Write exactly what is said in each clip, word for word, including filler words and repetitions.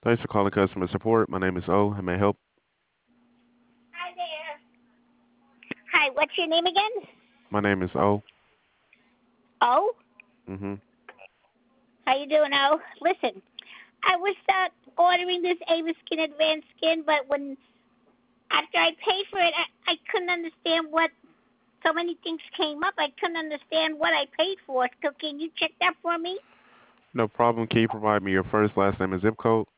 Thanks for calling customer support. My name is O. How may I help? Hi there. Hi, what's your name again? My name is O. Oh? Mm-hmm. How you doing, Oh? Listen, I was uh, ordering this Ava Skin Advanced Skin, but when after I paid for it, I, I couldn't understand what so many things came up. I couldn't understand what I paid for. So can you check that for me? No problem. Can you provide me your first, last name, and zip code?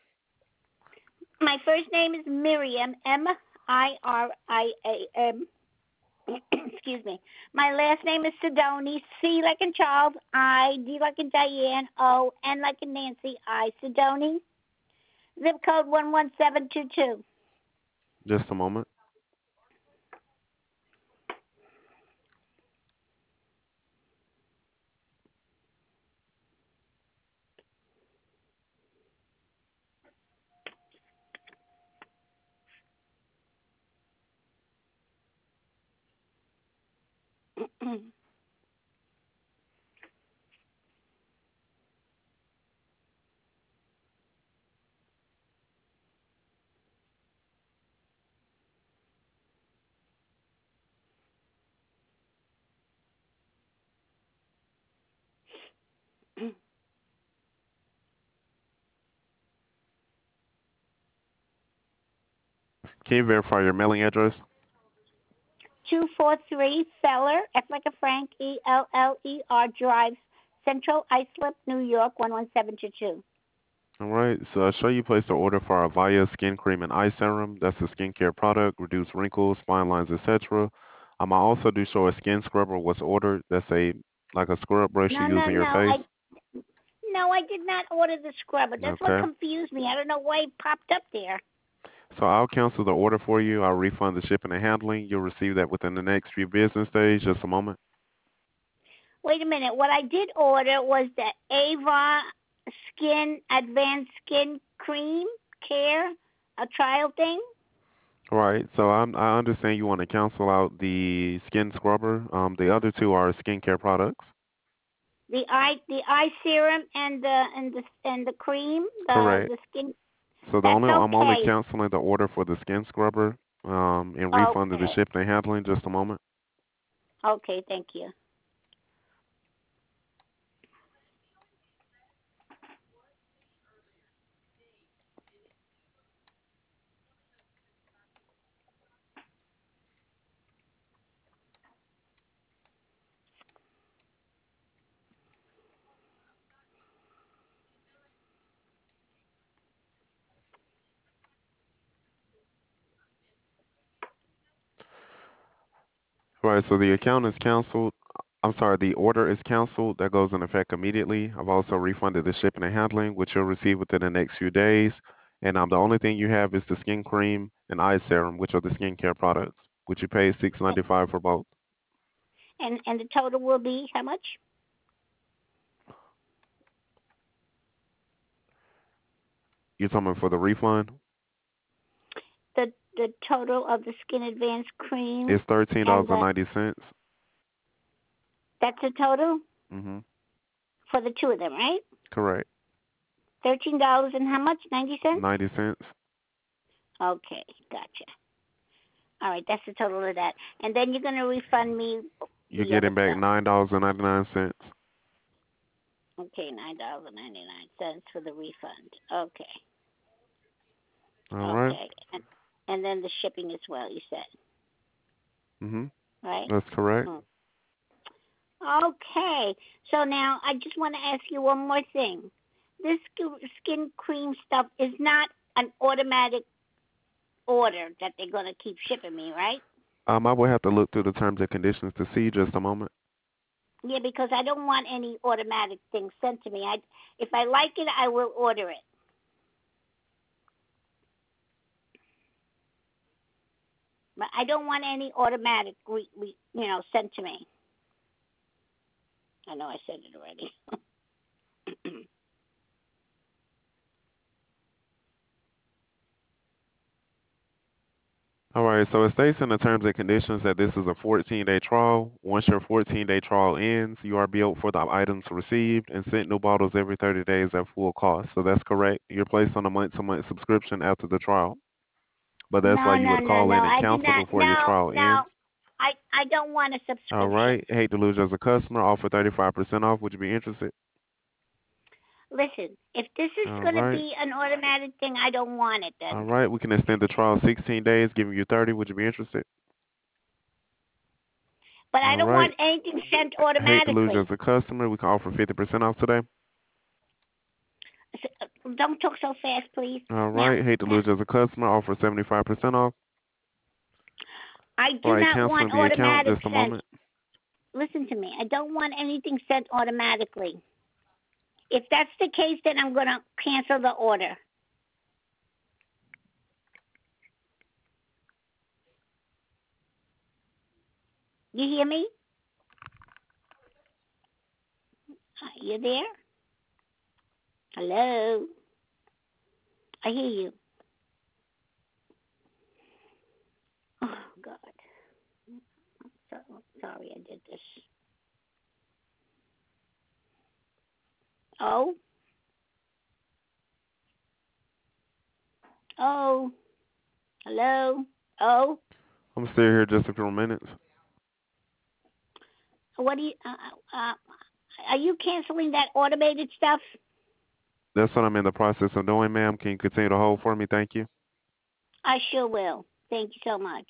My first name is Miriam, M I R I A M. Excuse me. My last name is Sidoni, C like in child, I, D like in Diane, O, N like in Nancy, I, Sidoni. Zip code one one seven two two. Just a moment. Can you verify your mailing address? two four three Feller, F like a Frank, E L L E R Drive, Central Islip, New York, one one seven two two. All right. So I show you placed an order for our Avaya Skin Cream and Eye Serum. That's a skincare product, reduce wrinkles, fine lines, et cetera. Um, I also do show a skin scrubber was ordered. That's a like a scrub brush you No, use no, on your no. I face. no, I did not order the scrubber. That's what Okay. confused me. I don't know why it popped up there. So I'll cancel the order for you. I'll refund the shipping and handling. You'll receive that within the next few business days. Just a moment. Wait a minute. What I did order was the Ava Skin Advanced Skin Cream Care, a trial thing. All right. So I'm, I understand you want to cancel out the skin scrubber. Um, the other two are skincare products. The eye, the eye serum and the and the and the cream, the Correct. the skin. So the That's only I'm only okay. canceling the order for the skin scrubber um, and refunding the Okay. shipping and handling. Just a moment. Okay. Thank you. All right. So the account is canceled. I'm sorry, the order is canceled. That goes in effect immediately. I've also refunded the shipping and handling, which you'll receive within the next few days. And um, the only thing you have is the skin cream and eye serum, which are the skincare products, which you pay six ninety five for both. And and the total will be how much? You're talking about for the refund? The the total of the Skin Advanced cream It's thirteen and dollars and the ninety cents. that's the total Mm-hmm. for the two of them, right? Correct. Thirteen dollars and how much? Ninety cents. Ninety cents. Okay, gotcha. All right, that's the total of that. And then you're gonna refund me You're the other getting back stuff. nine dollars and ninety nine cents. Okay, nine dollars and ninety nine cents for the refund. Okay, All right. okay, and and then the shipping as well. You said, Mm-hmm. right? That's correct. Mm. Okay. So now I just want to ask you one more thing. This skin cream stuff is not an automatic order that they're going to keep shipping me, right? Um, I will have to look through the terms and conditions to see. Just a moment. Yeah, because I don't want any automatic things sent to me. I, if I like it, I will order it. But I don't want any automatic, re, re, you know, sent to me. I know I said it already. All right, so it states in the terms and conditions that this is a fourteen-day trial. Once your fourteen-day trial ends, you are billed for the items received and sent new bottles every thirty days at full cost. So that's correct. You're placed on a month-to-month subscription after the trial, but that's why No, you no, would no, call no. in and I do cancel not. before your No, trial no. ends. I I don't want a All subscription. right, hate to lose you as a customer. Offer thirty-five percent off. Would you be interested? Listen, if this is All going to right. be an automatic thing, I don't want it All then. right, we can extend the trial sixteen days, giving you thirty. Would you be interested? But I All don't right. want anything sent Hate to lose you automatically. as a customer. We can offer fifty percent off today. S- Don't talk so fast, please. All Now, right. Hate to lose you as a customer. Offer seventy-five percent off. I All do right, not canceling want the account automatic just a sent. moment. Listen to me. I don't want anything sent automatically. If that's the case, then I'm going to cancel the order. You hear me? Uh, You there? Hello? I hear you. Oh, God. So, sorry I did this. Oh? Oh? Hello? Oh? I'm still here just a few more minutes. What do you, uh, uh, uh, are you canceling that automated stuff? That's what I'm in the process of doing, ma'am. Can you continue to hold for me? Thank you. I sure will. Thank you so much.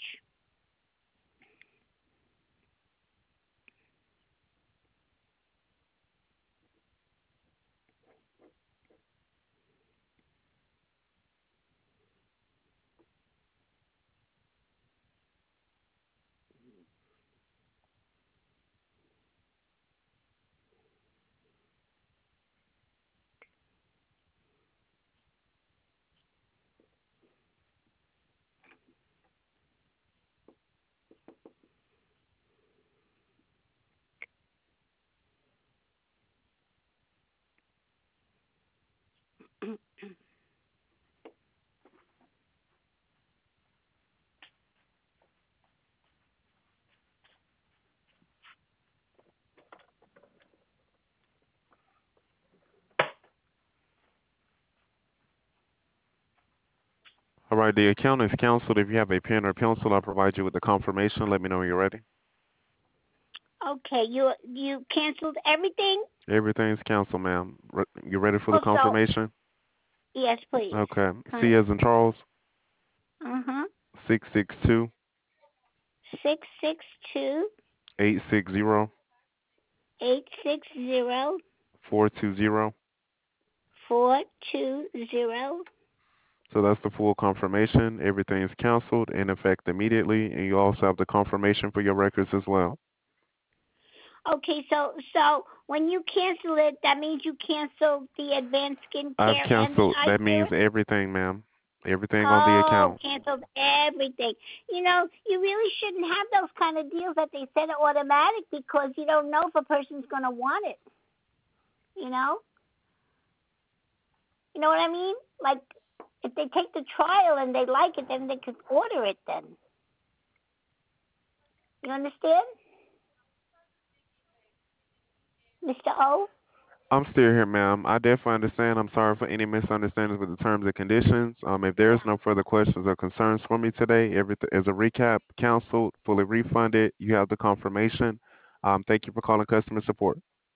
All right, the account is canceled. If you have a pen or pencil, I'll provide you with the confirmation. Let me know when you're ready. Okay, you you canceled everything? Everything's canceled, ma'am. Re- You ready for the Oh, so confirmation? yes, please. Okay. C Con- as in Charles, uh-huh. six six two, Six six two eight six zero, eight six zero four two zero. four two zero. So that's the full confirmation. Everything's canceled in effect immediately, and you also have the confirmation for your records as well. Okay, so so when you cancel it, that means you cancel the advanced I've skincare and the canceled. eye That care? means everything, ma'am. Everything on the Oh, account. canceled everything. You know, you really shouldn't have those kind of deals that they set automatic because you don't know if a person's going to want it. You know? You know what I mean? Like, if they take the trial and they like it, then they could order it then. You understand? mister O? I'm still here, ma'am. I definitely understand. I'm sorry for any misunderstandings with the terms and conditions. Um, if there's no further questions or concerns for me today, everything as a recap, canceled, fully refunded. You have the confirmation. Um, thank you for calling customer support.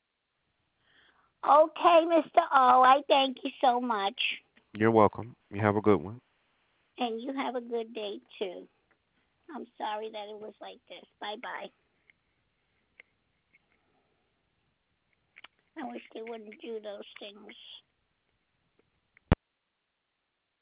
Okay, mister O, I thank you so much. You're welcome. You have a good one. And you have a good day, too. I'm sorry that it was like this. Bye bye. I wish they wouldn't do those things.